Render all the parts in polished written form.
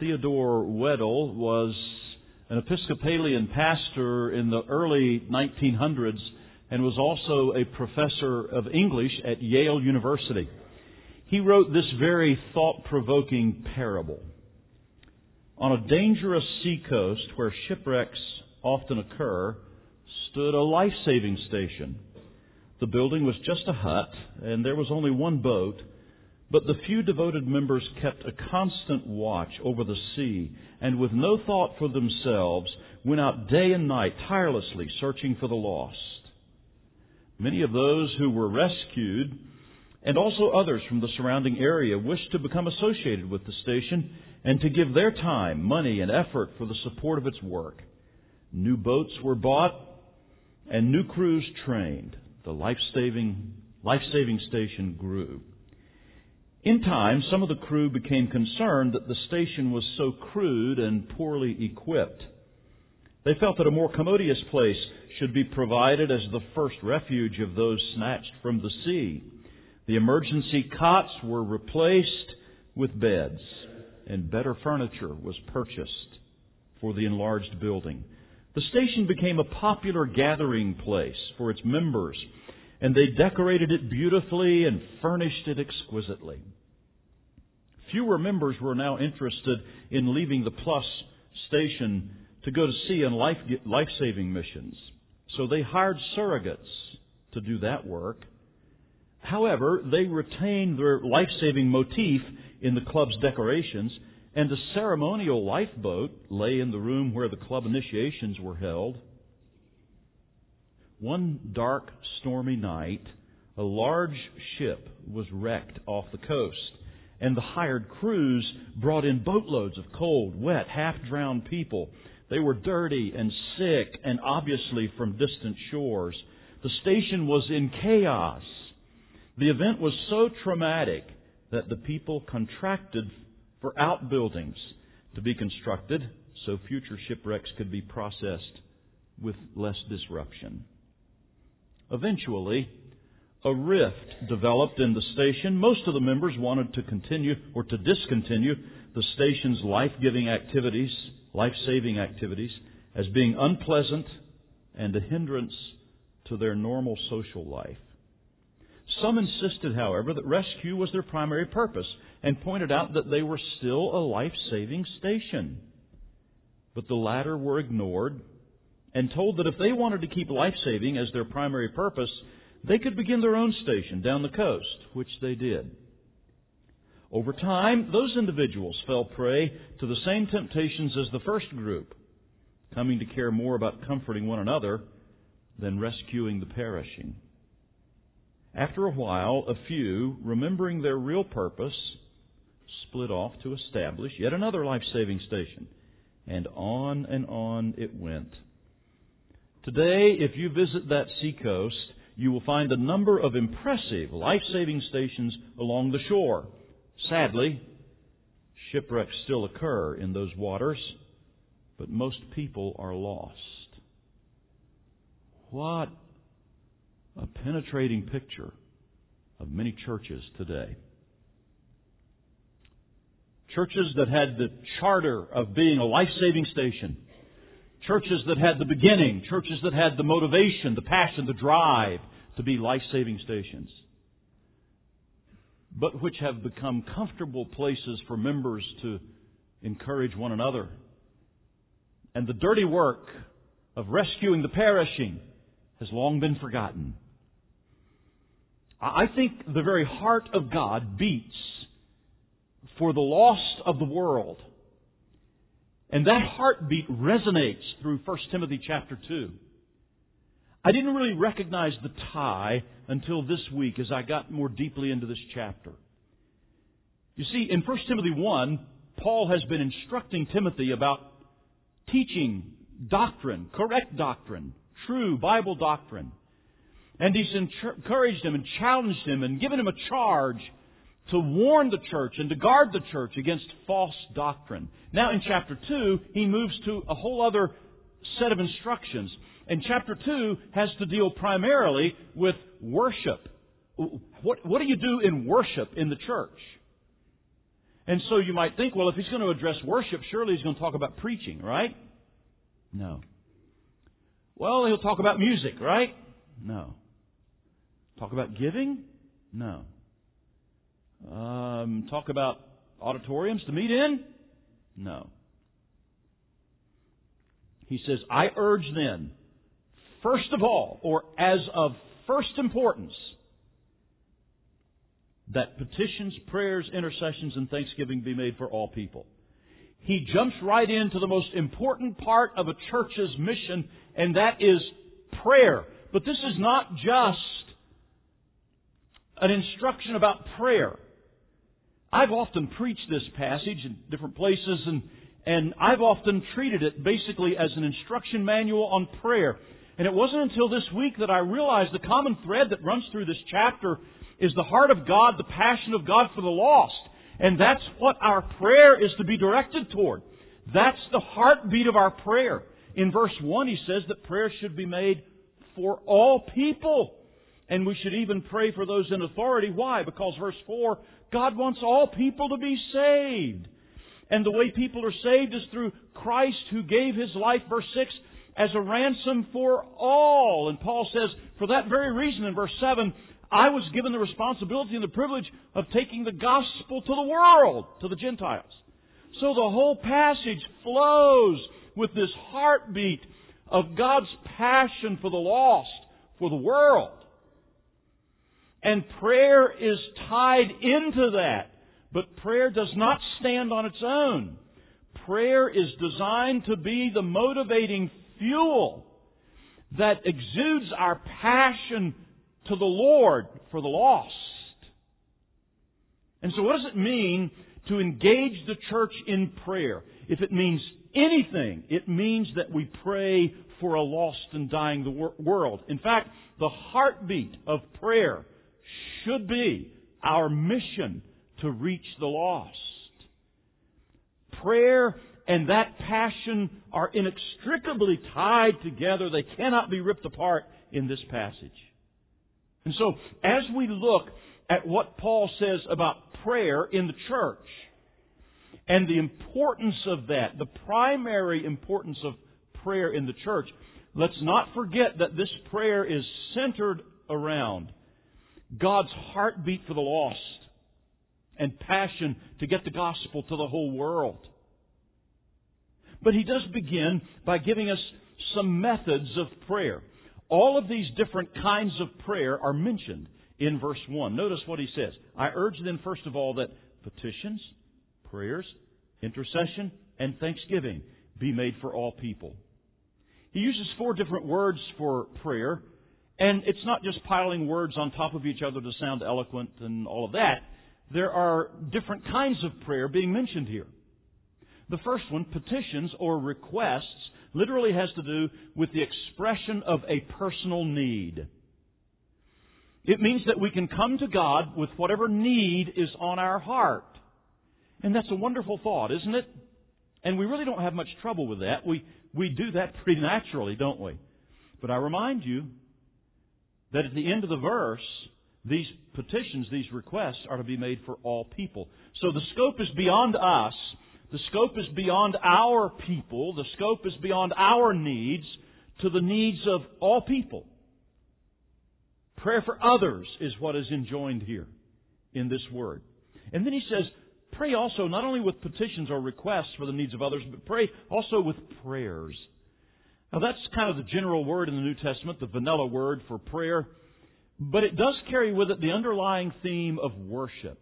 Theodore Weddell was an Episcopalian pastor in the early 1900s and was also a professor of English at Yale University. He wrote this very thought-provoking parable. On a dangerous seacoast where shipwrecks often occur stood a life-saving station. The building was just a hut, and there was only one boat, but the few devoted members kept a constant watch over the sea, and with no thought for themselves, went out day and night tirelessly searching for the lost. Many of those who were rescued, and also others from the surrounding area, wished to become associated with the station and to give their time, money, and effort for the support of its work. New boats were bought and new crews trained. The life-saving station grew. In time, some of the crew became concerned that the station was so crude and poorly equipped. They felt that a more commodious place should be provided as the first refuge of those snatched from the sea. The emergency cots were replaced with beds, and better furniture was purchased for the enlarged building. The station became a popular gathering place for its members, and they decorated it beautifully and furnished it exquisitely. Fewer members were now interested in leaving the Plus station to go to sea on life-saving missions, so they hired surrogates to do that work. However, they retained their life-saving motif in the club's decorations, and a ceremonial lifeboat lay in the room where the club initiations were held. One dark, stormy night, a large ship was wrecked off the coast, and the hired crews brought in boatloads of cold, wet, half-drowned people. They were dirty and sick and obviously from distant shores. The station was in chaos. The event was so traumatic that the people contracted for outbuildings to be constructed so future shipwrecks could be processed with less disruption. Eventually, a rift developed in the station. Most of the members wanted to continue or to discontinue the station's life-saving activities as being unpleasant and a hindrance to their normal social life. Some insisted, however, that rescue was their primary purpose and pointed out that they were still a life-saving station. But the latter were ignored and told that if they wanted to keep life-saving as their primary purpose, they could begin their own station down the coast, which they did. Over time, those individuals fell prey to the same temptations as the first group, coming to care more about comforting one another than rescuing the perishing. After a while, a few, remembering their real purpose, split off to establish yet another life-saving station. And on it went. Today, if you visit that seacoast, you will find a number of impressive life-saving stations along the shore. Sadly, shipwrecks still occur in those waters, but most people are lost. What a penetrating picture of many churches today. Churches that had the charter of being a life-saving station. Churches that had the beginning. Churches that had the motivation, the passion, the drive to be life-saving stations. But which have become comfortable places for members to encourage one another. And the dirty work of rescuing the perishing has long been forgotten. I think the very heart of God beats for the lost of the world. And that heartbeat resonates through 1 Timothy chapter 2. I didn't really recognize the tie until this week as I got more deeply into this chapter. You see, in 1 Timothy 1, Paul has been instructing Timothy about teaching doctrine, correct doctrine, true Bible doctrine. And he's encouraged him and challenged him and given him a charge to warn the church and to guard the church against false doctrine. Now in chapter 2, he moves to a whole other set of instructions. And chapter 2 has to deal primarily with worship. What do you do in worship in the church? And so you might think, well, if he's going to address worship, surely he's going to talk about preaching, right? No. Well, he'll talk about music, right? No. Talk about giving? No. Talk about auditoriums to meet in? No. He says, I urge then, first of all, or as of first importance, that petitions, prayers, intercessions, and thanksgiving be made for all people. He jumps right into the most important part of a church's mission, and that is prayer. But this is not just an instruction about prayer. I've often preached this passage in different places, and I've often treated it basically as an instruction manual on prayer. And it wasn't until this week that I realized the common thread that runs through this chapter is the heart of God, the passion of God for the lost. And that's what our prayer is to be directed toward. That's the heartbeat of our prayer. In verse 1, he says that prayer should be made for all people. And we should even pray for those in authority. Why? Because verse 4, God wants all people to be saved. And the way people are saved is through Christ who gave His life, verse 6, as a ransom for all. And Paul says, for that very reason in verse 7, I was given the responsibility and the privilege of taking the gospel to the world, to the Gentiles. So the whole passage flows with this heartbeat of God's passion for the lost, for the world. And prayer is tied into that. But prayer does not stand on its own. Prayer is designed to be the motivating fuel that exudes our passion to the Lord for the lost. And so what does it mean to engage the church in prayer? If it means anything, it means that we pray for a lost and dying world. In fact, the heartbeat of prayer should be our mission to reach the lost. Prayer and that passion are inextricably tied together. They cannot be ripped apart in this passage. And so, as we look at what Paul says about prayer in the church, and the importance of that, the primary importance of prayer in the church, let's not forget that this prayer is centered around God's heartbeat for the lost and passion to get the gospel to the whole world. But he does begin by giving us some methods of prayer. All of these different kinds of prayer are mentioned in verse 1. Notice what he says. I urge then, first of all, that petitions, prayers, intercession, and thanksgiving be made for all people. He uses 4 different words for prayer, and it's not just piling words on top of each other to sound eloquent and all of that. There are different kinds of prayer being mentioned here. The first one, petitions or requests, literally has to do with the expression of a personal need. It means that we can come to God with whatever need is on our heart. And that's a wonderful thought, isn't it? And we really don't have much trouble with that. We do that pretty naturally, don't we? But I remind you that at the end of the verse, these petitions, these requests are to be made for all people. So the scope is beyond us. The scope is beyond our people. The scope is beyond our needs to the needs of all people. Prayer for others is what is enjoined here in this word. And then he says, pray also not only with petitions or requests for the needs of others, but pray also with prayers. Now that's kind of the general word in the New Testament, the vanilla word for prayer. But it does carry with it the underlying theme of worship.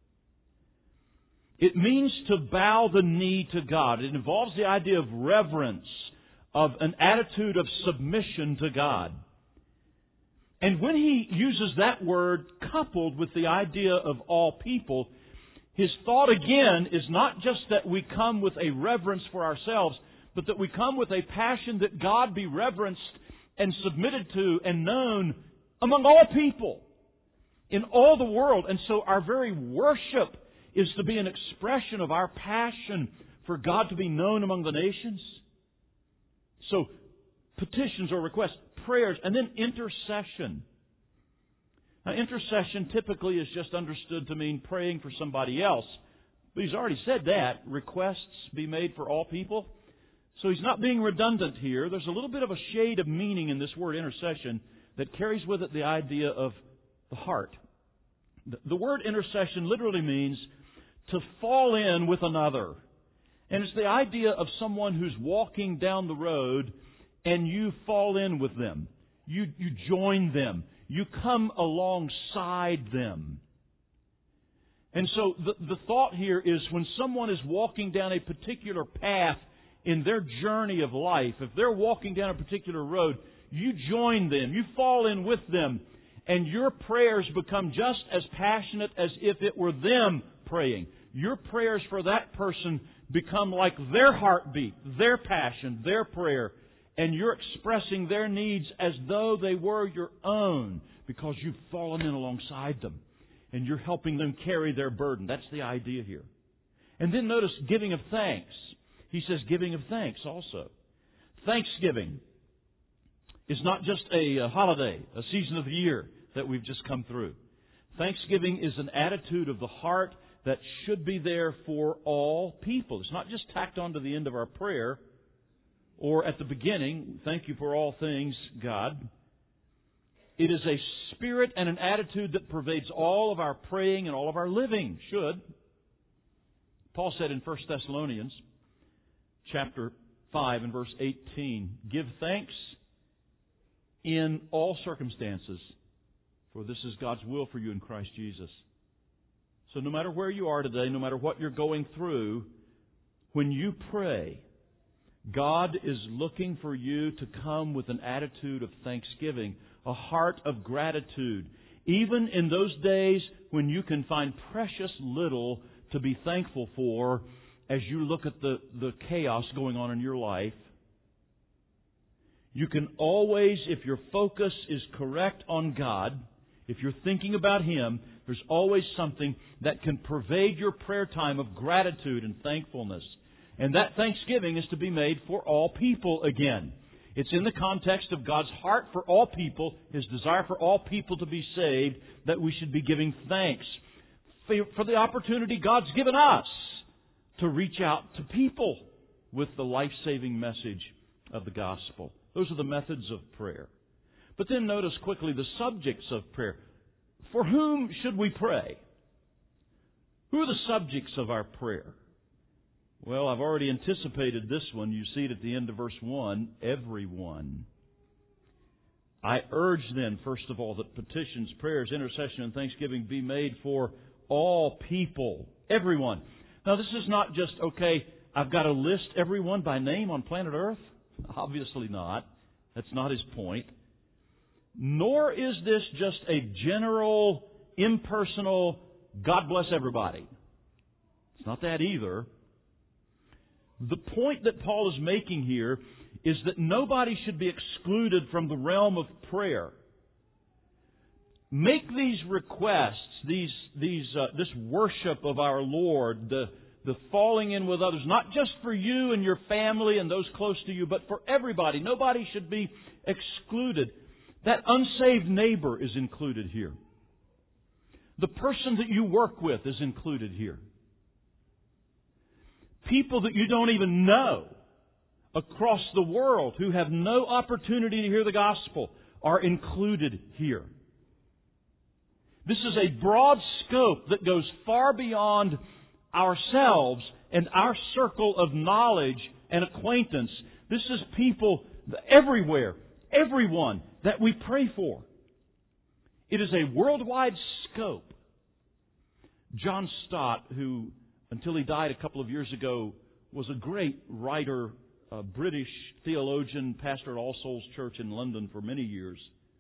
It means to bow the knee to God. It involves the idea of reverence, of an attitude of submission to God. And when he uses that word coupled with the idea of all people, his thought again is not just that we come with a reverence for ourselves, but that we come with a passion that God be reverenced and submitted to and known among all people in all the world. And so our very worship is to be an expression of our passion for God to be known among the nations. So, petitions or requests, prayers, and then intercession. Now, intercession typically is just understood to mean praying for somebody else. But He's already said that. Requests be made for all people. So He's not being redundant here. There's a little bit of a shade of meaning in this word intercession that carries with it the idea of the heart. The word intercession literally means to fall in with another. And it's the idea of someone who's walking down the road and you fall in with them. You join them. You come alongside them. And so the thought here is when someone is walking down a particular path in their journey of life, if they're walking down a particular road, you join them. You fall in with them. And your prayers become just as passionate as if it were them praying. Your prayers for that person become like their heartbeat, their passion, their prayer. And you're expressing their needs as though they were your own because you've fallen in alongside them. And you're helping them carry their burden. That's the idea here. And then notice giving of thanks. He says giving of thanks also. Thanksgiving is not just a holiday, a season of the year that we've just come through. Thanksgiving is an attitude of the heart that should be there for all people. It's not just tacked on to the end of our prayer or at the beginning, thank you for all things, God. It is a spirit and an attitude that pervades all of our praying and all of our living. Should. Paul said in 1 Thessalonians chapter 5 and verse 18, give thanks in all circumstances, for this is God's will for you in Christ Jesus. So no matter where you are today, no matter what you're going through, when you pray, God is looking for you to come with an attitude of thanksgiving, a heart of gratitude. Even in those days when you can find precious little to be thankful for as you look at the chaos going on in your life, you can always, if your focus is correct on God, if you're thinking about Him, there's always something that can pervade your prayer time of gratitude and thankfulness. And that thanksgiving is to be made for all people again. It's in the context of God's heart for all people, His desire for all people to be saved, that we should be giving thanks for the opportunity God's given us to reach out to people with the life-saving message of the gospel. Those are the methods of prayer. But then notice quickly the subjects of prayer. For whom should we pray? Who are the subjects of our prayer? Well, I've already anticipated this one. You see it at the end of verse 1, everyone. I urge then, first of all, that petitions, prayers, intercession, and thanksgiving be made for all people, everyone. Now, this is not just, okay, I've got to list everyone by name on planet Earth. Obviously not. That's not his point. Nor is this just a general, impersonal, God bless everybody. It's not that either. The point that Paul is making here is that nobody should be excluded from the realm of prayer. Make these requests, this worship of our Lord, the falling in with others, not just for you and your family and those close to you, but for everybody. Nobody should be excluded. That unsaved neighbor is included here. The person that you work with is included here. People that you don't even know across the world who have no opportunity to hear the gospel are included here. This is a broad scope that goes far beyond ourselves and our circle of knowledge and acquaintance. This is people everywhere, everyone that we pray for. It is a worldwide scope. John Stott, who until he died a couple of years ago, was a great writer, a British theologian, pastor at All Souls Church in London for many years,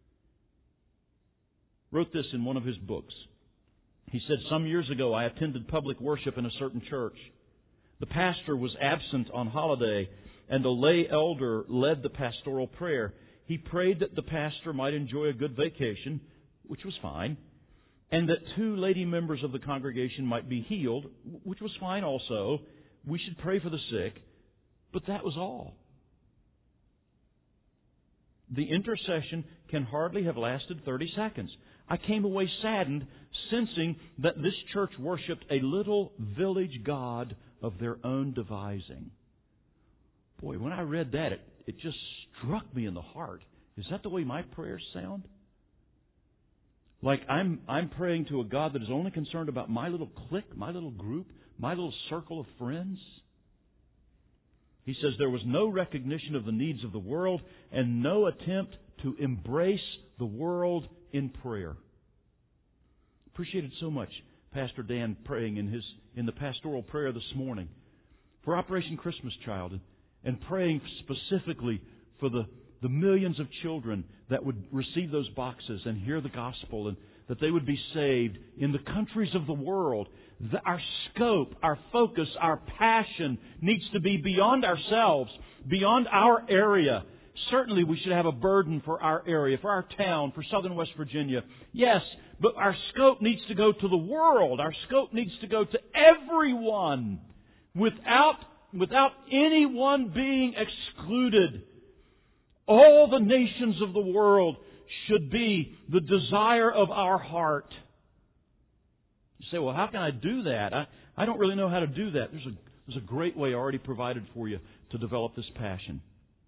wrote this in one of his books. He said, some years ago I attended public worship in a certain church. The pastor was absent on holiday, and a lay elder led the pastoral prayer. He prayed that the pastor might enjoy a good vacation, which was fine, and that 2 lady members of the congregation might be healed, which was fine also. We should pray for the sick, but that was all. The intercession can hardly have lasted 30 seconds. I came away saddened, sensing that this church worshipped a little village god of their own devising. Boy, when I read that, it just struck me in the heart. Is that the way my prayers sound? Like I'm praying to a God that is only concerned about my little clique, my little group, my little circle of friends? He says there was no recognition of the needs of the world and no attempt to embrace the world in prayer. Appreciated so much Pastor Dan praying in the pastoral prayer this morning for Operation Christmas Child and praying specifically for the millions of children that would receive those boxes and hear the gospel and that they would be saved in the countries of the world. Our scope, our focus, our passion needs to be beyond ourselves, beyond our area. Certainly we should have a burden for our area, for our town, for southern West Virginia. Yes, but our scope needs to go to the world. Our scope needs to go to everyone without anyone being excluded. All the nations of the world should be the desire of our heart. You say, well, how can I do that? I don't really know how to do that. There's a great way already provided for you to develop this passion.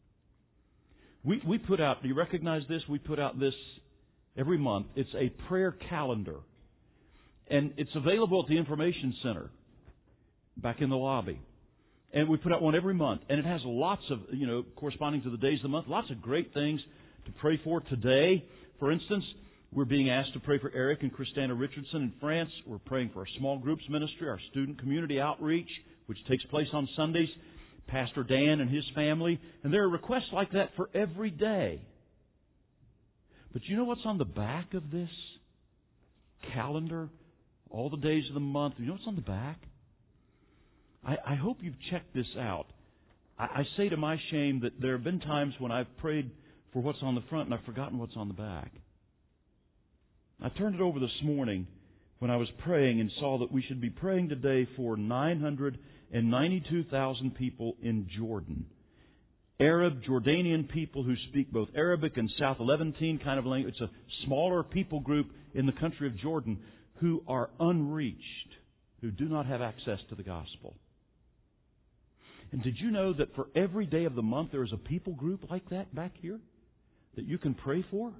We put out, do you recognize this? We put out this every month. It's a prayer calendar. And it's available at the Information Center back in the lobby. And we put out one every month. And it has lots of, corresponding to the days of the month, lots of great things to pray for today. For instance, we're being asked to pray for Eric and Christina Richardson in France. We're praying for our small groups ministry, our student community outreach, which takes place on Sundays, Pastor Dan and his family. And there are requests like that for every day. But you know what's on the back of this calendar? All the days of the month. You know what's on the back? I hope you've checked this out. I say to my shame that there have been times when I've prayed for what's on the front and I've forgotten what's on the back. I turned it over this morning when I was praying and saw that we should be praying today for 992,000 people in Jordan. Arab, Jordanian people who speak both Arabic and South Levantine kind of language. It's a smaller people group in the country of Jordan who are unreached, who do not have access to the gospel. And did you know that for every day of the month there is a people group like that back here that you can pray for?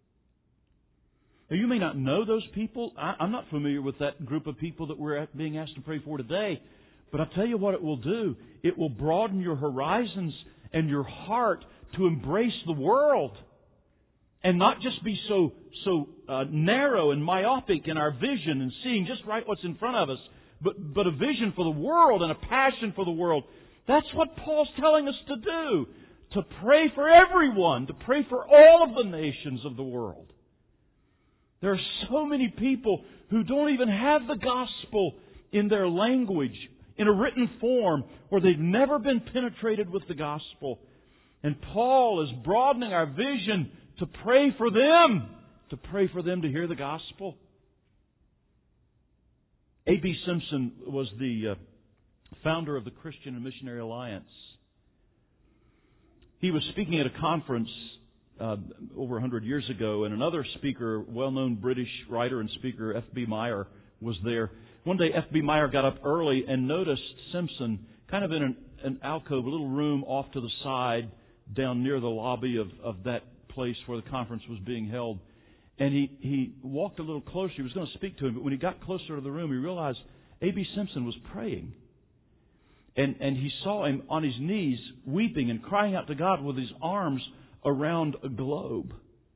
Now, you may not know those people. I'm not familiar with that group of people that we're being asked to pray for today. But I'll tell you what it will do. It will broaden your horizons and your heart to embrace the world. And not just be so narrow and myopic in our vision and seeing just right what's in front of us. But a vision for the world and a passion for the world. That's what Paul's telling us to do. To pray for everyone. To pray for all of the nations of the world. There are so many people who don't even have the gospel in their language, in a written form, or they've never been penetrated with the gospel. And Paul is broadening our vision to pray for them, to hear the gospel. A.B. Simpson was the founder of the Christian and Missionary Alliance. He was speaking at a conference over 100 years ago, and another speaker, well-known British writer and speaker, F.B. Meyer, was there. One day, F.B. Meyer got up early and noticed Simpson kind of in an alcove, a little room off to the side down near the lobby of that place where the conference was being held. And he walked a little closer. He was going to speak to him, but when he got closer to the room, he realized A.B. Simpson was praying. And he saw him on his knees, weeping and crying out to God with his arms around a globe.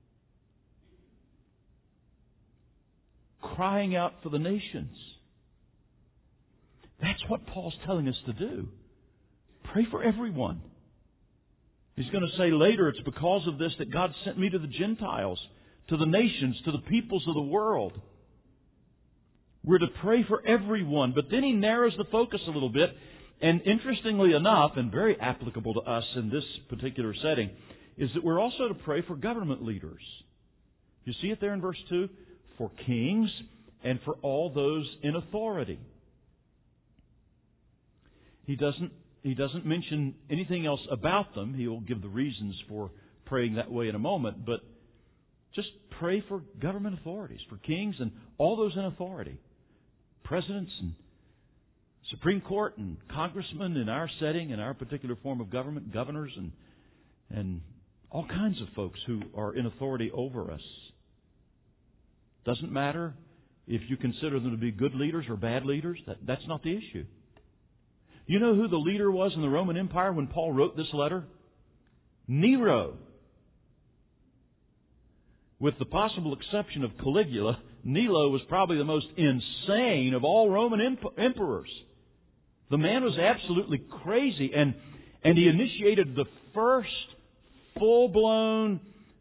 Crying out for the nations. That's what Paul's telling us to do. Pray for everyone. He's going to say later, it's because of this that God sent me to the Gentiles, to the nations, to the peoples of the world. We're to pray for everyone. But then he narrows the focus a little bit. And interestingly enough, and very applicable to us in this particular setting, is that we're also to pray for government leaders. You see it there in verse 2? For kings and for all those in authority. He doesn't mention anything else about them. He will give the reasons for praying that way in a moment. But Just pray for government authorities, for kings and all those in authority. Presidents and Supreme Court and congressmen in our setting, in our particular form of government, governors and all kinds of folks who are in authority over us. Doesn't matter if you consider them to be good leaders or bad leaders. That's not the issue. You know who the leader was in the Roman Empire when Paul wrote this letter? Nero. With the possible exception of Caligula, Nero was probably the most insane of all Roman emperors. The man was absolutely crazy, and he initiated the first full-blown,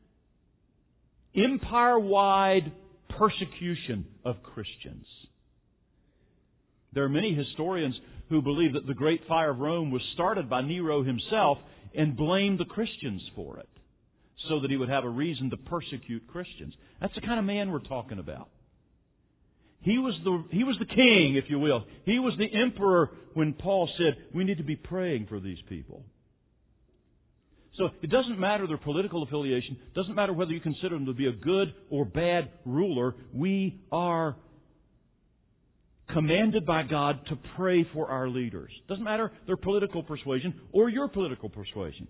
empire-wide persecution of Christians. There are many historians who believe that the Great Fire of Rome was started by Nero himself and blamed the Christians for it, so that he would have a reason to persecute Christians. That's the kind of man we're talking about. He was the king, if you will. He was the emperor when Paul said, we need to be praying for these people. So it doesn't matter their political affiliation. It doesn't matter whether you consider them to be a good or bad ruler. We are commanded by God to pray for our leaders. It doesn't matter their political persuasion or your political persuasion.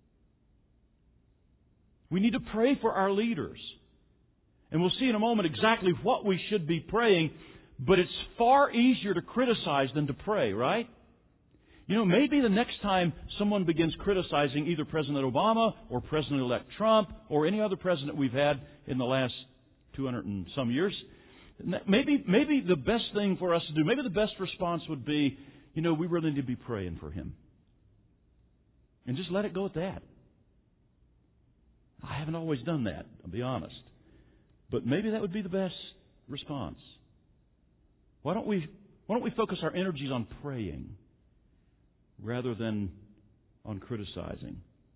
We need to pray for our leaders. And we'll see in a moment exactly what we should be praying, but it's far easier to criticize than to pray, right? You know, maybe the next time someone begins criticizing either President Obama or President-elect Trump or any other president we've had in the last 200 and some years, maybe the best thing for us to do, maybe the best response would be, you know, we really need to be praying for him. And just let it go at that. I haven't always done that, I'll be honest. But maybe that would be the best response. Why don't we focus our energies on praying rather than on criticizing?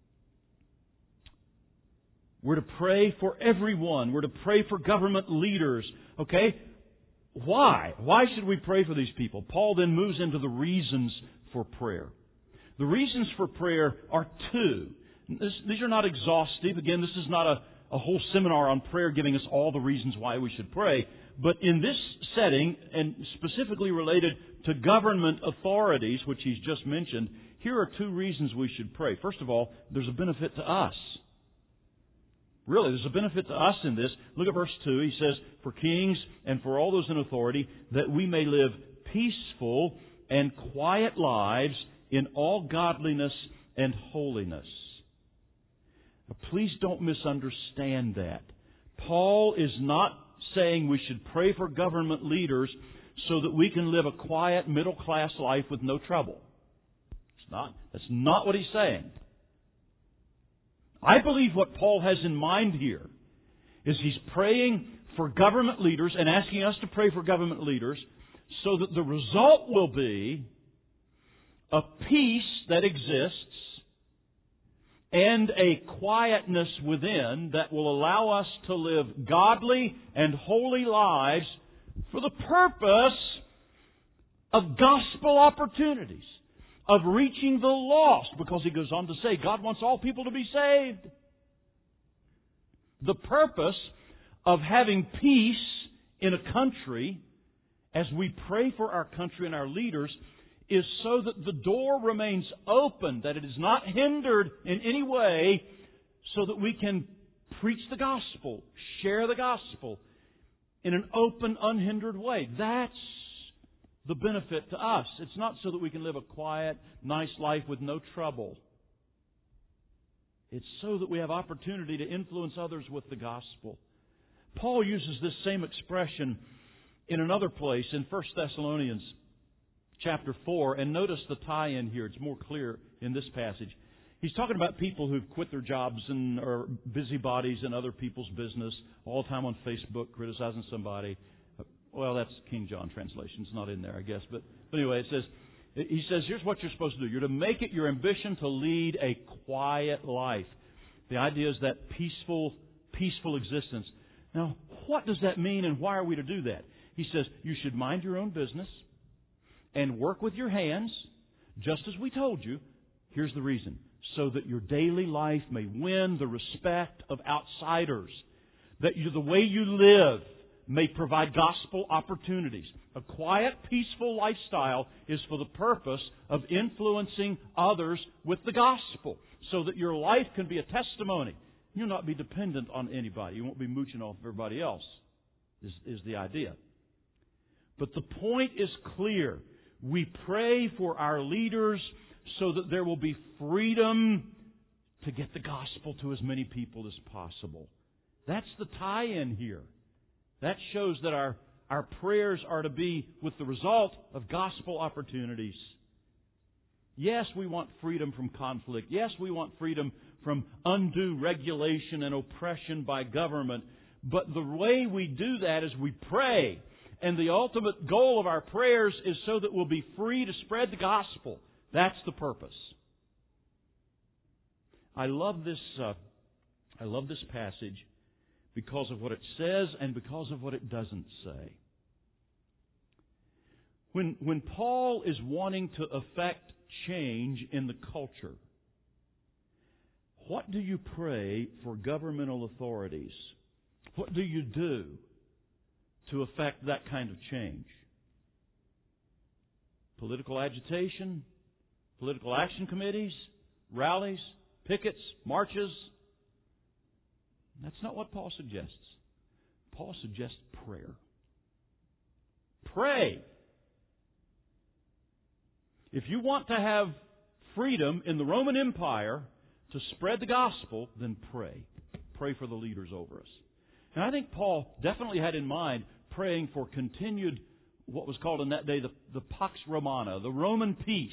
We're to pray for everyone. We're to pray for government leaders. Okay? Why? Why should we pray for these people? Paul then moves into the reasons for prayer. The reasons for prayer are two. These are not exhaustive. Again, this is not a whole seminar on prayer giving us all the reasons why we should pray. But in this setting, and specifically related to government authorities, which he's just mentioned, here are two reasons we should pray. First of all, there's a benefit to us. Really, there's a benefit to us in this. Look at verse 2. He says, for kings and for all those in authority, that we may live peaceful and quiet lives in all godliness and holiness. Now, please don't misunderstand that. Paul is not saying we should pray for government leaders so that we can live a quiet, middle-class life with no trouble. That's not what he's saying. I believe what Paul has in mind here is he's praying for government leaders and asking us to pray for government leaders so that the result will be a peace that exists and a quietness within that will allow us to live godly and holy lives for the purpose of gospel opportunities, of reaching the lost, because he goes on to say God wants all people to be saved. The purpose of having peace in a country, as we pray for our country and our leaders, is so that the door remains open, that it is not hindered in any way, so that we can preach the gospel, share the gospel in an open, unhindered way. That's the benefit to us. It's not so that we can live a quiet, nice life with no trouble. It's so that we have opportunity to influence others with the gospel. Paul uses this same expression in another place, in 1 Thessalonians chapter 4, and notice the tie-in here. It's more clear in this passage. He's talking about people who've quit their jobs and are busybodies in other people's business, all the time on Facebook criticizing somebody. Well, that's King James translation. It's not in there, I guess. But anyway, he says, here's what you're supposed to do. You're to make it your ambition to lead a quiet life. The idea is that peaceful existence. Now, what does that mean, and why are we to do that? He says, you should mind your own business and work with your hands, just as we told you. Here's the reason. So that your daily life may win the respect of outsiders. the way you live may provide gospel opportunities. A quiet, peaceful lifestyle is for the purpose of influencing others with the gospel, so that your life can be a testimony. You'll not be dependent on anybody. You won't be mooching off everybody else, is the idea. But the point is clear. We pray for our leaders so that there will be freedom to get the gospel to as many people as possible. That's the tie-in here. That shows that our prayers are to be with the result of gospel opportunities. Yes, we want freedom from conflict. Yes, we want freedom from undue regulation and oppression by government. But the way we do that is we pray. And the ultimate goal of our prayers is so that we'll be free to spread the gospel. That's the purpose. I love this passage because of what it says and because of what it doesn't say. When Paul is wanting to affect change in the culture, what do you pray for governmental authorities? What do you do to affect that kind of change? Political agitation, political action committees, rallies, pickets, marches. That's not what Paul suggests. Paul suggests prayer. Pray. If you want to have freedom in the Roman Empire to spread the gospel, then pray. Pray for the leaders over us. And I think Paul definitely had in mind praying for continued, what was called in that day, the Pax Romana, the Roman peace.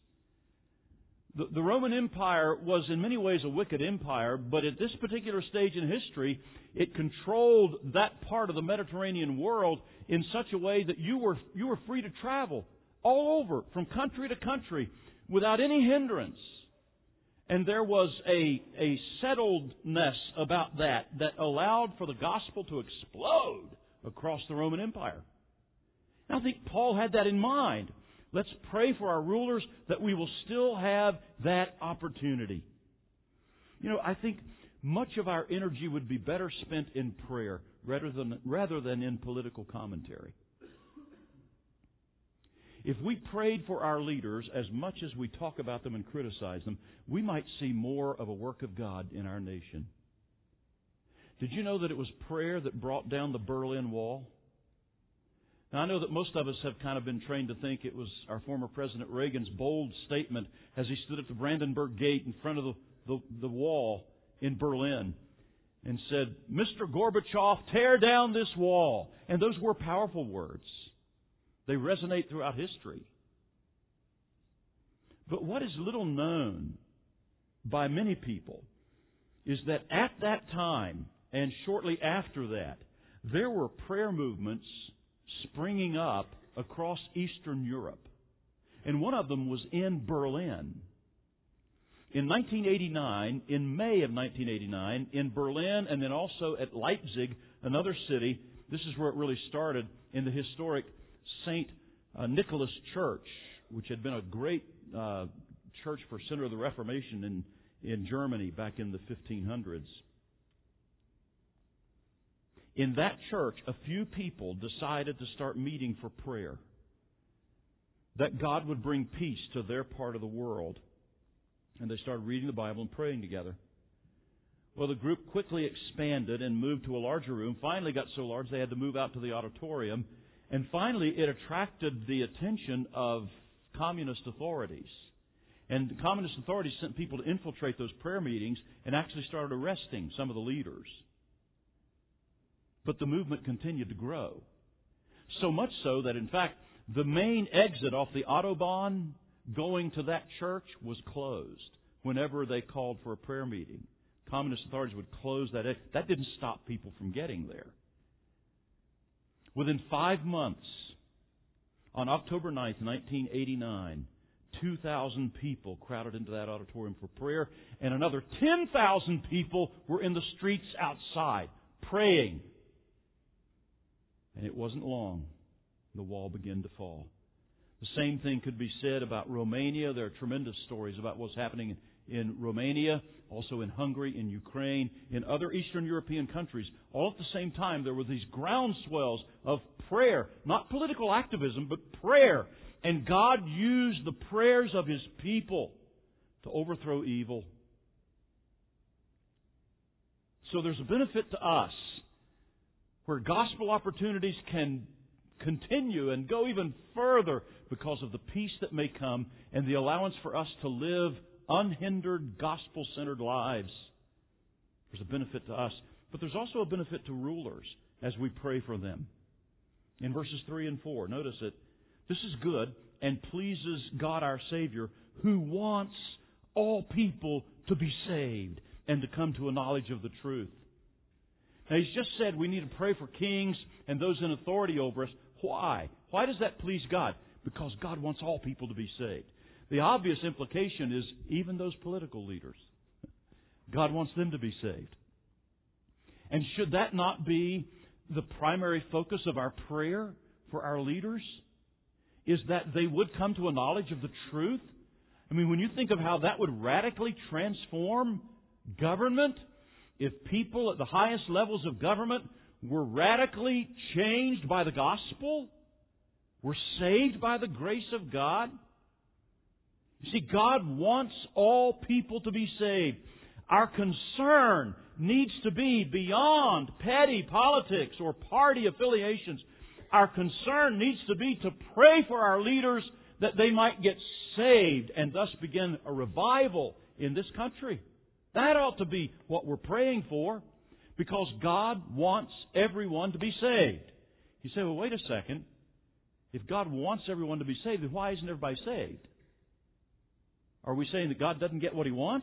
The Roman Empire was in many ways a wicked empire, but at this particular stage in history, it controlled that part of the Mediterranean world in such a way that you were free to travel all over, from country to country, without any hindrance. And there was a settledness about that allowed for the gospel to explode across the Roman Empire. And I think Paul had that in mind. Let's pray for our rulers that we will still have that opportunity. I think much of our energy would be better spent in prayer rather than in political commentary. If we prayed for our leaders as much as we talk about them and criticize them, we might see more of a work of God in our nation. Did you know that it was prayer that brought down the Berlin Wall? Now, I know that most of us have kind of been trained to think it was our former President Reagan's bold statement as he stood at the Brandenburg Gate in front of the wall in Berlin and said, "Mr. Gorbachev, tear down this wall." And those were powerful words. They resonate throughout history. But what is little known by many people is that at that time and shortly after that, there were prayer movements springing up across Eastern Europe. And one of them was in Berlin. In 1989, in May of 1989, in Berlin and then also at Leipzig, another city, this is where it really started, in the historic St. Nicholas Church, which had been a great church for center of the Reformation in Germany back in the 1500s. In that church, a few people decided to start meeting for prayer, that God would bring peace to their part of the world. And they started reading the Bible and praying together. Well, the group quickly expanded and moved to a larger room. Finally got so large they had to move out to the auditorium. And finally, it attracted the attention of communist authorities. And the communist authorities sent people to infiltrate those prayer meetings and actually started arresting some of the leaders. But the movement continued to grow. So much so that, in fact, the main exit off the Autobahn going to that church was closed whenever they called for a prayer meeting. Communist authorities would close that exit. That didn't stop people from getting there. Within 5 months, on October 9th, 1989, 2,000 people crowded into that auditorium for prayer, and another 10,000 people were in the streets outside praying. And it wasn't long. The wall began to fall. The same thing could be said about Romania. There are tremendous stories about what's happening in Romania, also in Hungary, in Ukraine, in other Eastern European countries. All at the same time, there were these groundswells of prayer, not political activism, but prayer. And God used the prayers of His people to overthrow evil. So there's a benefit to us where gospel opportunities can continue and go even further because of the peace that may come and the allowance for us to live unhindered, gospel-centered lives. There's a benefit to us. But there's also a benefit to rulers as we pray for them. In verses 3 and 4, notice it. This is good and pleases God our Savior, who wants all people to be saved and to come to a knowledge of the truth. Now, He's just said we need to pray for kings and those in authority over us. Why? Why does that please God? Because God wants all people to be saved. The obvious implication is even those political leaders. God wants them to be saved. And should that not be the primary focus of our prayer for our leaders? Is that they would come to a knowledge of the truth? I mean, when you think of how that would radically transform government, if people at the highest levels of government were radically changed by the gospel, were saved by the grace of God. You see, God wants all people to be saved. Our concern needs to be beyond petty politics or party affiliations. Our concern needs to be to pray for our leaders that they might get saved and thus begin a revival in this country. That ought to be what we're praying for, because God wants everyone to be saved. You say, well, wait a second. If God wants everyone to be saved, then why isn't everybody saved? Are we saying that God doesn't get what He wants?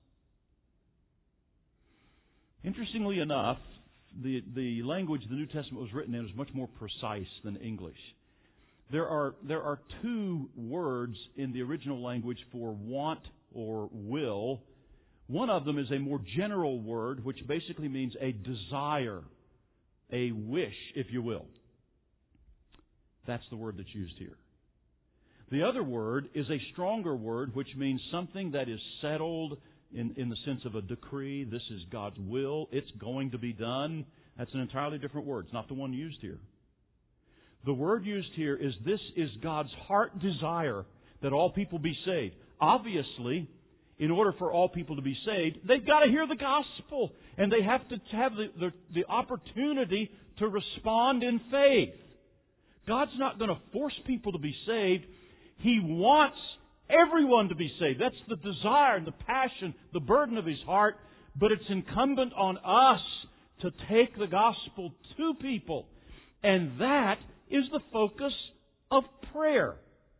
Interestingly enough, the language the New Testament was written in is much more precise than English. There are two words in the original language for want or will. One of them is a more general word, which basically means a desire, a wish, if you will. That's the word that's used here. The other word is a stronger word, which means something that is settled in the sense of a decree. This is God's will. It's going to be done. That's an entirely different word. It's not the one used here. The word used here is this is God's heart desire that all people be saved. Obviously, in order for all people to be saved, they've got to hear the gospel. And they have to have the opportunity to respond in faith. God's not going to force people to be saved. He wants everyone to be saved. That's the desire and the passion, the burden of His heart. But it's incumbent on us to take the gospel to people. And that is the focus of prayer.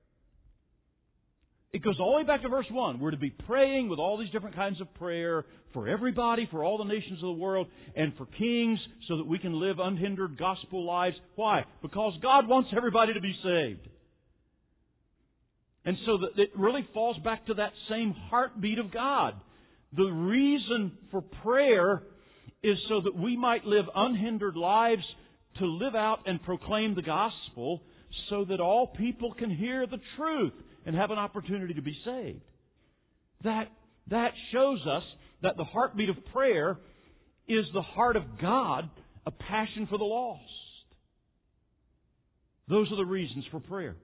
It goes all the way back to verse 1. We're to be praying with all these different kinds of prayer for everybody, for all the nations of the world, and for kings, so that we can live unhindered gospel lives. Why? Because God wants everybody to be saved. And so that it really falls back to that same heartbeat of God. The reason for prayer is so that we might live unhindered lives to live out and proclaim the gospel, so that all people can hear the truth and have an opportunity to be saved. That shows us that the heartbeat of prayer is the heart of God, a passion for the lost. Those are the reasons for prayer.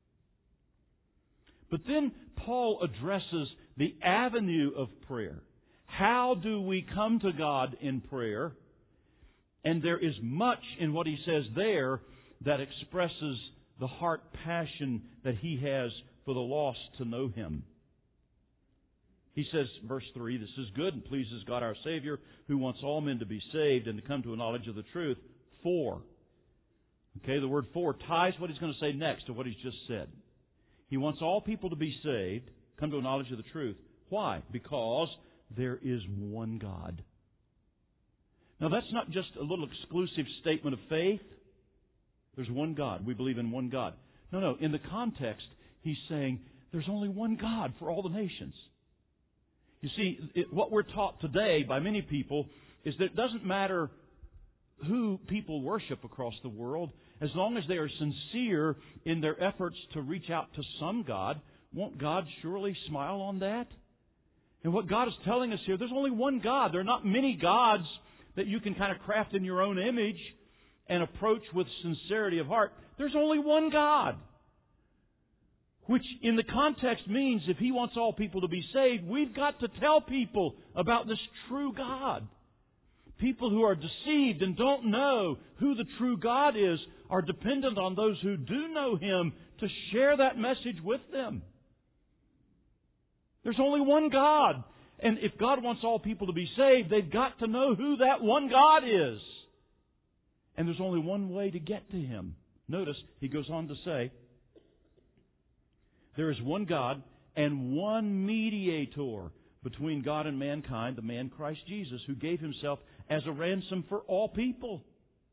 But then Paul addresses the avenue of prayer. How do we come to God in prayer? And there is much in what he says there that expresses the heart passion that he has for the lost to know Him. He says, verse 3, this is good and pleases God our Savior, who wants all men to be saved and to come to a knowledge of the truth. For. Okay, the word for ties what he's going to say next to what he's just said. He wants all people to be saved, come to a knowledge of the truth. Why? Because there is one God. Now, that's not just a little exclusive statement of faith. There's one God. We believe in one God. No. In the context, he's saying there's only one God for all the nations. You see, what we're taught today by many people is that it doesn't matter who people worship across the world, as long as they are sincere in their efforts to reach out to some God, won't God surely smile on that? And what God is telling us here, there's only one God. There are not many gods that you can kind of craft in your own image and approach with sincerity of heart. There's only one God. Which in the context means if He wants all people to be saved, we've got to tell people about this true God. People who are deceived and don't know who the true God is are dependent on those who do know Him to share that message with them. There's only one God. And if God wants all people to be saved, they've got to know who that one God is. And there's only one way to get to Him. Notice, He goes on to say, there is one God and one mediator between God and mankind, the man Christ Jesus, who gave Himself as a ransom for all people.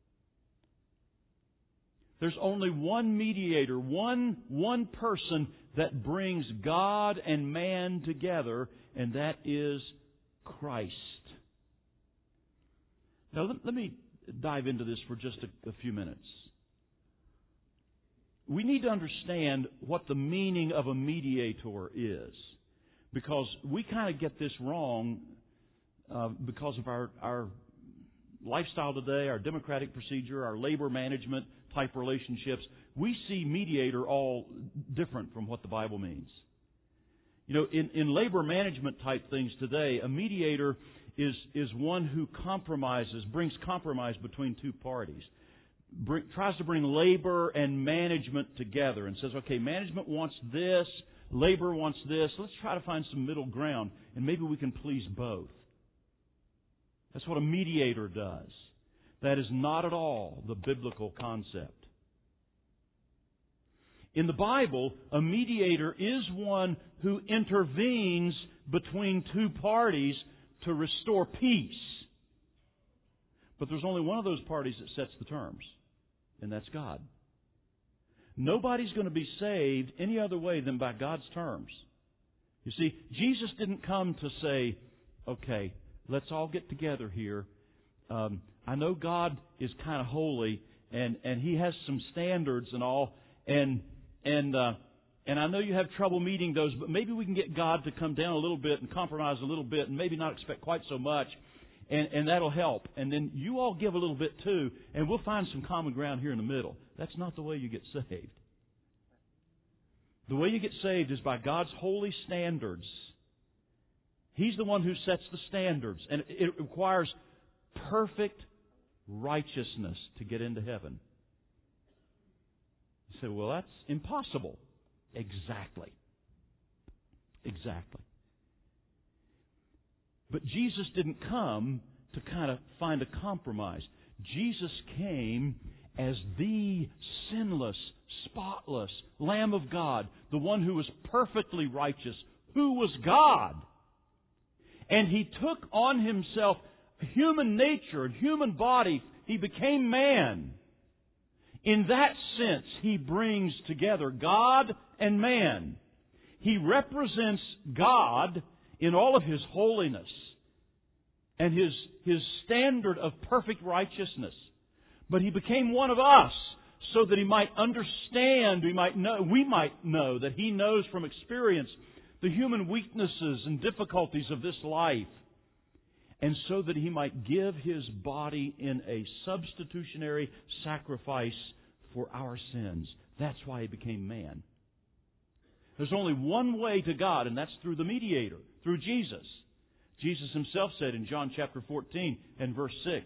There's only one mediator, one person that brings God and man together, and that is Christ. Now, let me dive into this for just a few minutes. We need to understand what the meaning of a mediator is, because we kind of get this wrong because of our lifestyle today, our democratic procedure, our labor management type relationships. We see mediator all different from what the Bible means. You know, in labor management type things today, a mediator is one who brings compromise between two parties. Tries to bring labor and management together and says, okay, management wants this, labor wants this, let's try to find some middle ground, and maybe we can please both. That's what a mediator does. That is not at all the biblical concept. In the Bible, a mediator is one who intervenes between two parties to restore peace. But there's only one of those parties that sets the terms, and that's God. Nobody's going to be saved any other way than by God's terms. You see, Jesus didn't come to say, okay, let's all get together here. I know God is kind of holy, and He has some standards and all, and I know you have trouble meeting those, but maybe we can get God to come down a little bit and compromise a little bit and maybe not expect quite so much, and that'll help. And then you all give a little bit too, and we'll find some common ground here in the middle. That's not the way you get saved. The way you get saved is by God's holy standards. He's the one who sets the standards, and it requires perfect righteousness to get into heaven. You say, well, that's impossible. Exactly. But Jesus didn't come to kind of find a compromise. Jesus came as the sinless, spotless Lamb of God, the one who was perfectly righteous, who was God. And He took on Himself human nature and human body. He became man. In that sense, He brings together God and man. He represents God in all of His holiness and His standard of perfect righteousness. But He became one of us so that He might understand, we might know that He knows from experience the human weaknesses and difficulties of this life, and so that He might give His body in a substitutionary sacrifice for our sins. That's why He became man. There's only one way to God, and that's through the mediator, through Jesus. Jesus Himself said in John chapter 14 and verse 6,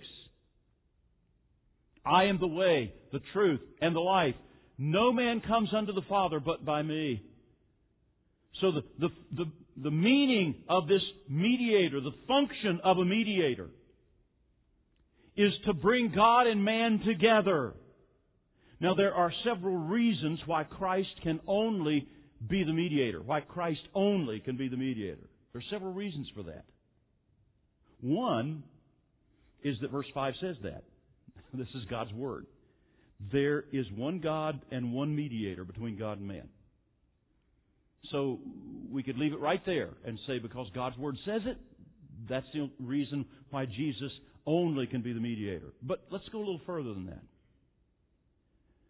I am the way, the truth, and the life. No man comes unto the Father but by me. So the meaning of this mediator, the function of a mediator, is to bring God and man together. Now, there are several reasons why Christ can only be the mediator, why Christ only can be the mediator. There are several reasons for that. One is that verse 5 says that. This is God's Word. There is one God and one mediator between God and man. So we could leave it right there and say because God's Word says it, that's the reason why Jesus only can be the mediator. But let's go a little further than that.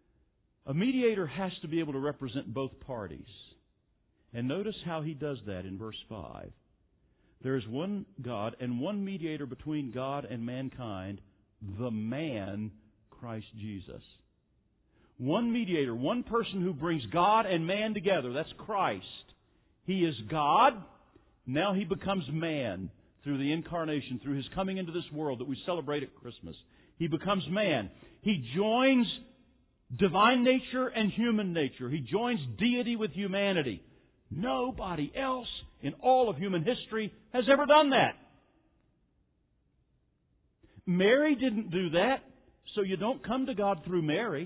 A mediator has to be able to represent both parties. And notice how he does that in verse 5. There is one God and one mediator between God and mankind, the man, Christ Jesus. One mediator, one person who brings God and man together. That's Christ. He is God. Now He becomes man through the incarnation, through His coming into this world that we celebrate at Christmas. He becomes man. He joins divine nature and human nature. He joins deity with humanity. Nobody else in all of human history has ever done that. Mary didn't do that, so you don't come to God through Mary.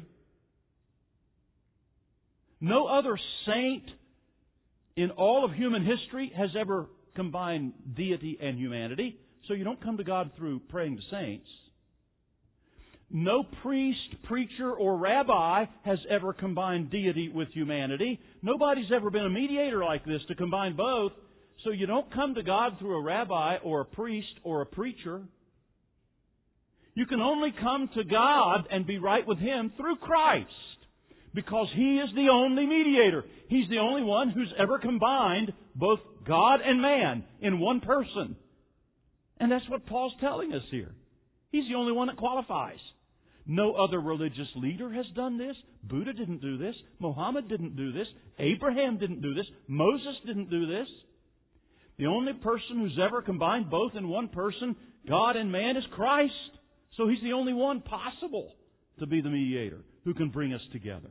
No other saint in all of human history has ever combined deity and humanity, so you don't come to God through praying to saints. No priest, preacher, or rabbi has ever combined deity with humanity. Nobody's ever been a mediator like this to combine both. So you don't come to God through a rabbi or a priest or a preacher. You can only come to God and be right with Him through Christ, because He is the only mediator. He's the only one who's ever combined both God and man in one person. And that's what Paul's telling us here. He's the only one that qualifies. No other religious leader has done this. Buddha didn't do this. Muhammad didn't do this. Abraham didn't do this. Moses didn't do this. The only person who's ever combined both in one person, God and man, is Christ. So He's the only one possible to be the mediator who can bring us together.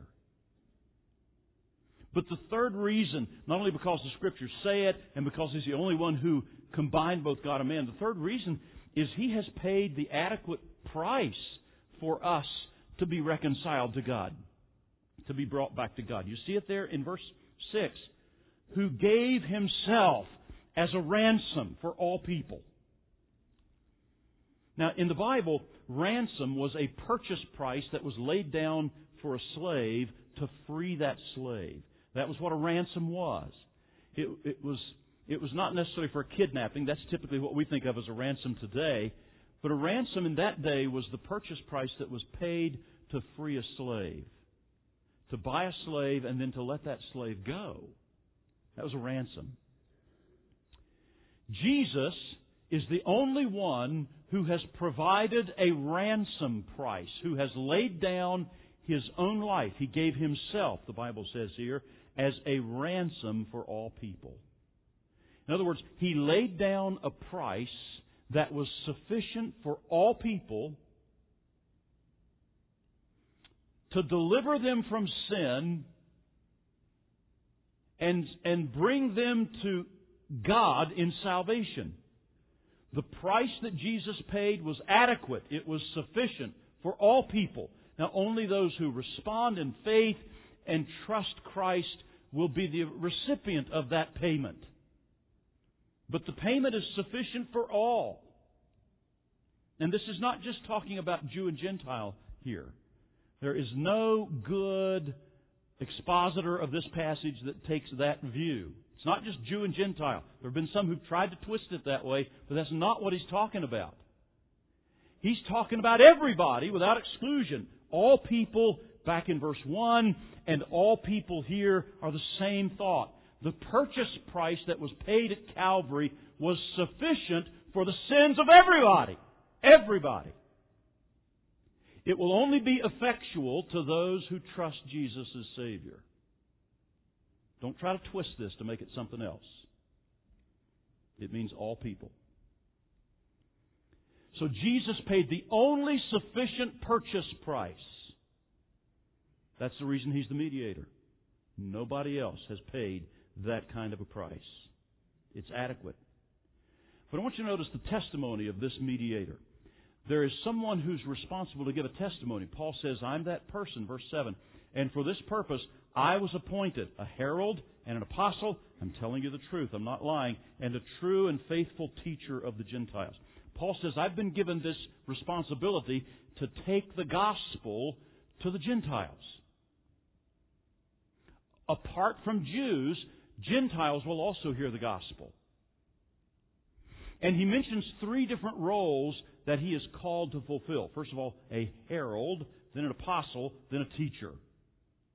But the third reason, not only because the Scriptures say it and because He's the only one who combined both God and man, the third reason is He has paid the adequate price for us to be reconciled to God, to be brought back to God. You see it there in verse 6. Who gave Himself as a ransom for all people. Now, in the Bible, ransom was a purchase price that was laid down for a slave to free that slave. That was what a ransom was. It was not necessarily for kidnapping. That's typically what we think of as a ransom today. But a ransom in that day was the purchase price that was paid to free a slave. To buy a slave and then to let that slave go. That was a ransom. Jesus is the only one who has provided a ransom price, who has laid down His own life. He gave Himself, the Bible says here, as a ransom for all people. In other words, He laid down a price that was sufficient for all people to deliver them from sin and bring them to God in salvation. The price that Jesus paid was adequate. It was sufficient for all people. Now, only those who respond in faith and trust Christ will be the recipient of that payment. But the payment is sufficient for all. And this is not just talking about Jew and Gentile here. There is no good expositor of this passage that takes that view. It's not just Jew and Gentile. There have been some who've tried to twist it that way, but that's not what he's talking about. He's talking about everybody without exclusion. All people back in verse 1 and all people here are the same thought. The purchase price that was paid at Calvary was sufficient for the sins of everybody. Everybody. It will only be effectual to those who trust Jesus as Savior. Don't try to twist this to make it something else. It means all people. So Jesus paid the only sufficient purchase price. That's the reason He's the mediator. Nobody else has paid that kind of a price. It's adequate. But I want you to notice the testimony of this mediator. There is someone who's responsible to give a testimony. Paul says, I'm that person, verse 7. And for this purpose, I was appointed a herald and an apostle. I'm telling you the truth. I'm not lying. And a true and faithful teacher of the Gentiles. Paul says, I've been given this responsibility to take the gospel to the Gentiles. Apart from Jews, Gentiles will also hear the gospel. And he mentions 3 different roles that he is called to fulfill. First of all, a herald, then an apostle, then a teacher.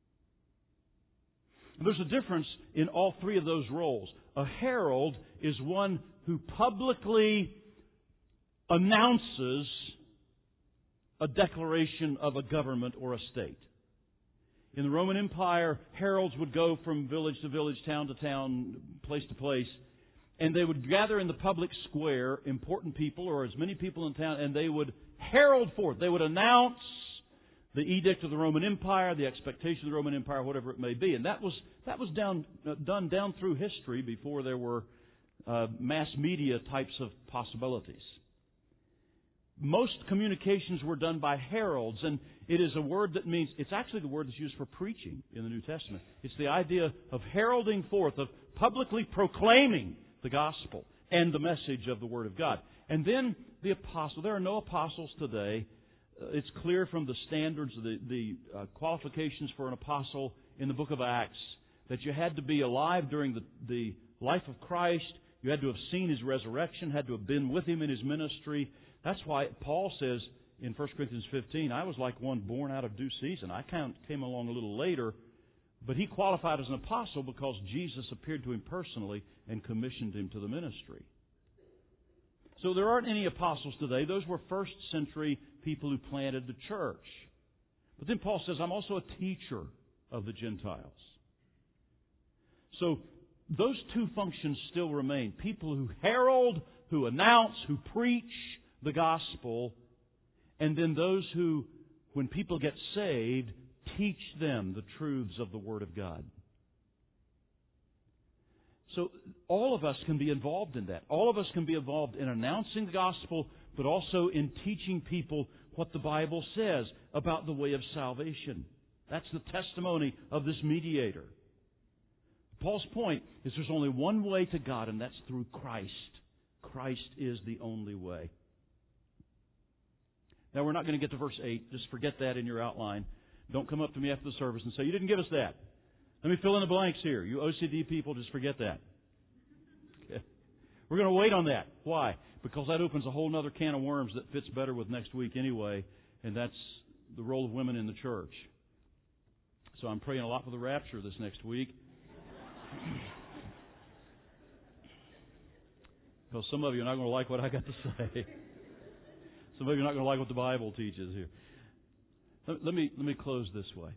And there's a difference in all three of those roles. A herald is one who publicly announces a declaration of a government or a state. In the Roman Empire, heralds would go from village to village, town to town, place to place, and they would gather in the public square important people or as many people in town, and they would herald forth. They would announce the edict of the Roman Empire, the expectation of the Roman Empire, whatever it may be. And that was done down through history before there were mass media types of possibilities. Most communications were done by heralds, and it is a word that means, it's actually the word that's used for preaching in the New Testament. It's the idea of heralding forth, of publicly proclaiming the gospel and the message of the Word of God. And then the apostle. There are no apostles today. It's clear from the standards, the qualifications for an apostle in the book of Acts, that you had to be alive during the life of Christ. You had to have seen His resurrection, had to have been with Him in His ministry. That's why Paul says in 1 Corinthians 15, I was like one born out of due season. I came along a little later, but he qualified as an apostle because Jesus appeared to him personally and commissioned him to the ministry. So there aren't any apostles today. Those were first century people who planted the church. But then Paul says, I'm also a teacher of the Gentiles. So those two functions still remain. People who herald, who announce, who preach the gospel, and then those who, when people get saved, teach them the truths of the Word of God. So all of us can be involved in that. All of us can be involved in announcing the gospel, but also in teaching people what the Bible says about the way of salvation. That's the testimony of this mediator. Paul's point is there's only one way to God, and that's through Christ. Christ is the only way. Now, we're not going to get to verse 8. Just forget that in your outline. Don't come up to me after the service and say, you didn't give us that. Let me fill in the blanks here. You OCD people, just forget that. Okay. We're going to wait on that. Why? Because that opens a whole other can of worms that fits better with next week anyway, and that's the role of women in the church. So I'm praying a lot for the rapture this next week. Because some of you are not going to like what I got to say. Some of you are not going to like what the Bible teaches here. Let me close this way.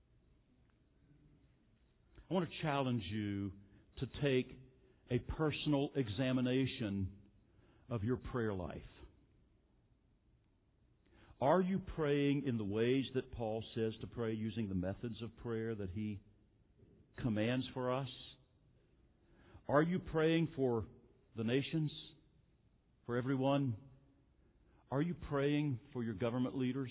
I want to challenge you to take a personal examination of your prayer life. Are you praying in the ways that Paul says to pray, using the methods of prayer that he commands for us? Are you praying for the nations, for everyone? Are you praying for your government leaders?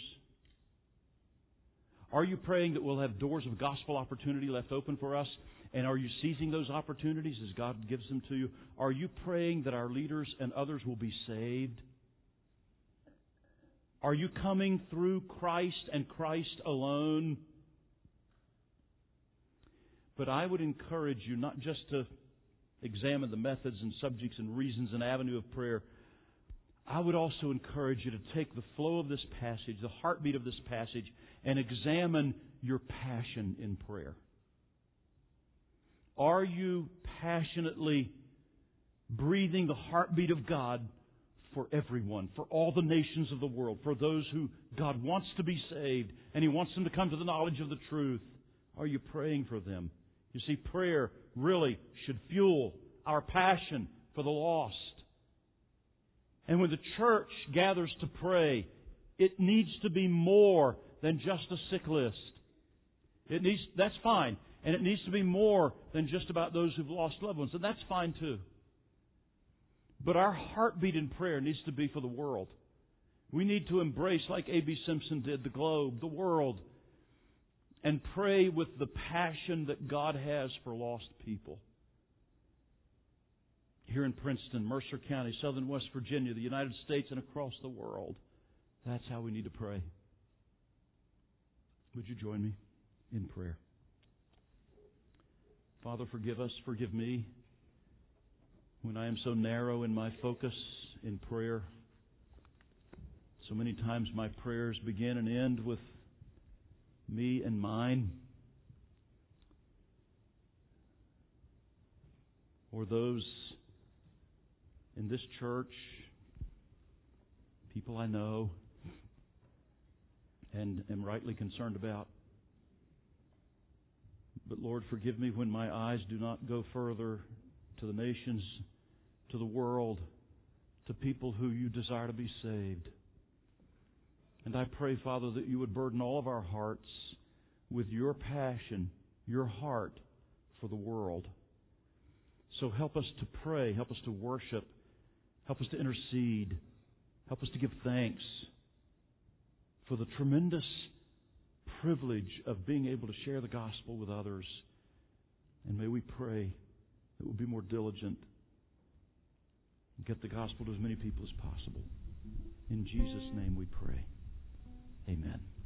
Are you praying that we'll have doors of gospel opportunity left open for us? And are you seizing those opportunities as God gives them to you? Are you praying that our leaders and others will be saved? Are you coming through Christ and Christ alone? But I would encourage you not just to examine the methods and subjects and reasons and avenue of prayer. I would also encourage you to take the flow of this passage, the heartbeat of this passage, and examine your passion in prayer. Are you passionately breathing the heartbeat of God for everyone, for all the nations of the world, for those who God wants to be saved and He wants them to come to the knowledge of the truth? Are you praying for them? You see, prayer really should fuel our passion for the lost. And when the church gathers to pray, it needs to be more than just a sick list. That's fine. And it needs to be more than just about those who've lost loved ones. And that's fine too. But our heartbeat in prayer needs to be for the world. We need to embrace, like A.B. Simpson did, the globe, the world, and pray with the passion that God has for lost people. Here in Princeton, Mercer County, Southern West Virginia, the United States, and across the world. That's how we need to pray. Would you join me in prayer? Father, forgive us, forgive me, when I am so narrow in my focus in prayer. So many times my prayers begin and end with me and mine. or those in this church, people I know and am rightly concerned about. But Lord, forgive me when my eyes do not go further to the nations, to the world, to people who you desire to be saved. And I pray, Father, that you would burden all of our hearts with your passion, your heart for the world. So help us to pray, help us to worship, help us to intercede, help us to give thanks for the tremendous privilege of being able to share the gospel with others. And may we pray that we'll be more diligent and get the gospel to as many people as possible. In Jesus' name we pray. Amen.